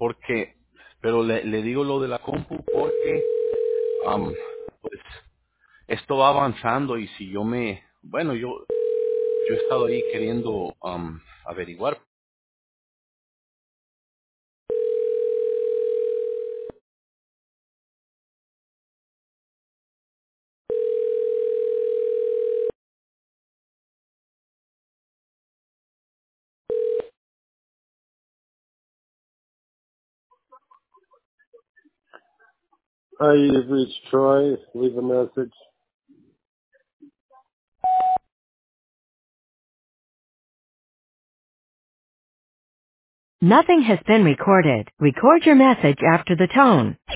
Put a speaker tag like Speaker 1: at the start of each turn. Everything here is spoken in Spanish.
Speaker 1: porque, pero le digo lo de la compu porque, um, pues, esto va avanzando y si bueno, yo he estado ahí queriendo averiguar.
Speaker 2: Hi, you've reached Troy. Leave a message.
Speaker 3: Nothing has been recorded. Record your message after the tone.